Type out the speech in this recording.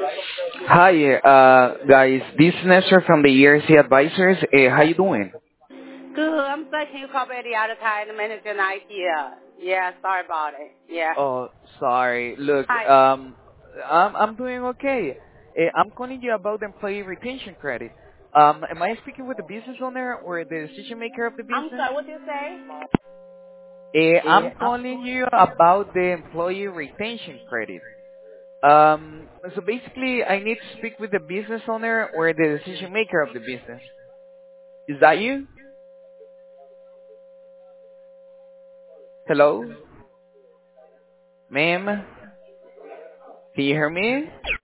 Hi, guys. This is Nestor from the ERC Advisors. How you doing? Good. I'm sorry. Can you call back the other time? The manager not here. Yeah, sorry about it. Yeah. Oh, sorry. Look, Hi. I'm doing okay. I'm calling you about the employee retention credit. Am I speaking with the business owner or the decision maker of the I'm business? sorry. What you say? I'm calling you about the employee retention credit. So basically, I need to speak with the business owner or the decision maker of the business. Is that you? Hello, ma'am? Can you hear me?